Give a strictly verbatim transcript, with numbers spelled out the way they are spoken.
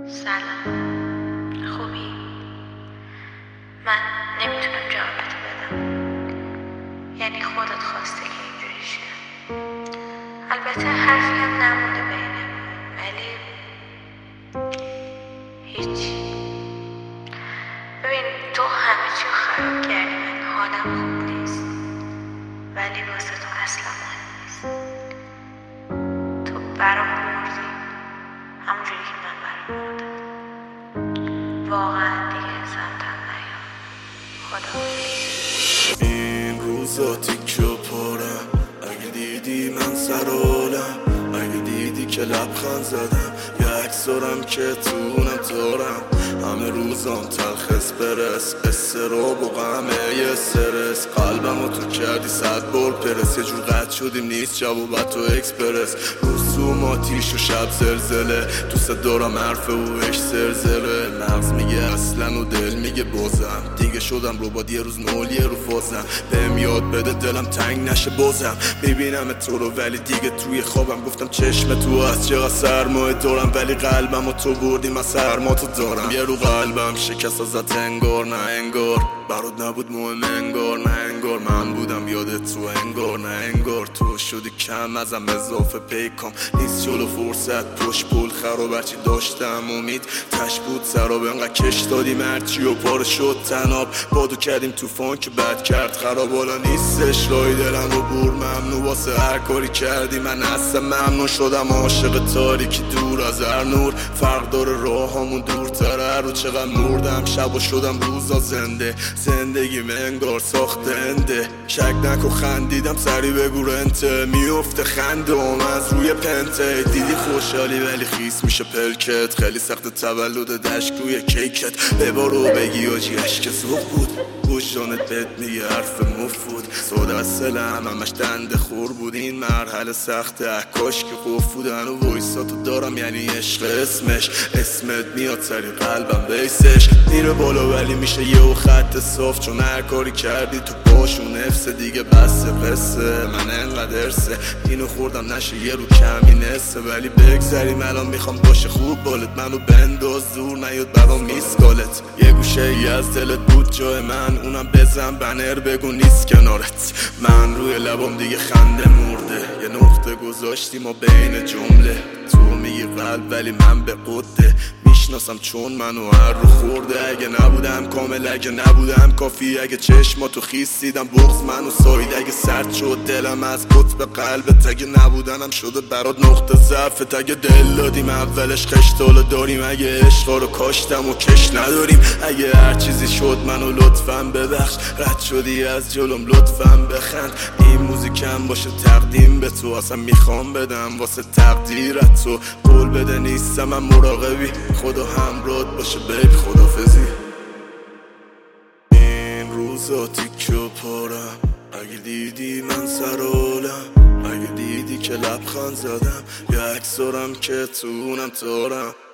سلام، خوبی؟ من نمیتونم جوابتو بدم. یعنی خودت خواسته که اینجوری شه. البته حرفی هم نمونده بینمون، ولی هیچی. ببین، تو همه چی خراب کردی، من حالم خوب نیست، ولی واسه تو اصلا مهم نیست. تو برام مردی همونجوری که من برام مردم. واقعا دیگه سمتم نیا. خداحافظ. این روزا تیکه و پارم، اگه دیدی من سرالم، اگه دیدی که لبخند زدم، یه عکس دارم که تونم دارم. همه روزام تلخ اسپرس، استراب و غمه یه سرس. قلبمو تو کردی صد بار پرس، یه جور قد شدیم نیست جوابت تو اکسپرس. روزوم آتیش و شب زلزله، دوست دارم حرف و عشق زلزله. مغز میگه اصلا و دل میگه بازم، دیگه شدم ربات یه روز نول یه رو فازم. بهم یاد بده دلم تنگ نشه بازم، میبینم تو رو ولی دیگه توی خوابم. گفتم چشم تو از چقدر سرمایه دارم، ولی قلبم و تو بردی من سرما تو دارم. یه رو قلبم شکست ازت انگار نه انگار، برات نبود مهم انگار نه انگار. من بودم یادت تو انگار نه انگار، تو شدی کم ازم اضافه پیکام. نیست جلو فرصت پشت پول خراب، هرچی داشتم امید تش بود سراب. انقدر کش دادیم هرچی و پاره شد تناب، بادو کردیم توفان که بد کرد خراب. حالا نیستش رای دلم و بور ممنون، واسه هر کاری کردی من اصلا ممنون شدم. عاشق تاریکی دور از هر نور، فرق داره راهامون دورتره. رو چقدر مردم شب و شدم روزا زنده، زندگیم انگار ساخته انده. شک نکن خندیدم سری بگو رنته، میفته خنده ام از روی پنته. دیدی خوشحالی ولی خیس میشه پلکت، خیلی سخت تولد دشکوی کیکت. ببارو بگی آجی عشق سوق بود، گوشانت بهت میگه حرف مفود. سود از سلم همش دنده خور بود، این مرحله سخته کاش که خوف بودن. و وایساتو دارم یعنی عشق اسمش، اسمت میاد سری قلبم بیسش. میره بالا ولی میشه یه و خط صاف، چون هر کاری کردی تو باشون نفسه. دیگه بسه قصه من انقدر ارسه، اینو خوردم نشه یه رو کمی نسه. ولی بگذریم الان میخوام باشه خوب بالت، منو بنداز دور نیاد برام میسکالت. یه گوشه ای از دلت بود جای من، اونم بزن بنر بگو نیست کنارت. من روی لبام دیگه خنده مرده، یه نقطه گذاشتیم و بین جمله. تو میگی قلب ولی من به قده میشناسم، چون منو هر رو خورده. اگه نبودم کامل، اگه نبودم کافی، اگه چشماتو خیس دیدم بغض منو ساید. اگه سرد شد دلم از قطب قلبت، اگه نبودنم شده برات نقطه ضعفت. اگه دل دادیم اولش خشتاله داریم، اگه عشقا رو کاشتم و کش نداریم. اگه هر چیزی شد منو لطفاً ببخش، رد شدی از جلوم لطفاً بخند. این موزیکم باشه تقدیم به تو، اصلا میخوام بدم واسه تقدیرت تو. قول بده نیستم من مراقبی، خدا همراهت باشه بیب خدافزی. این روزا تیکه و پارم، اگه دیدی من سرالم، اگه دیدی که لبخند زدم، یه عکس دارم که تونم تارم.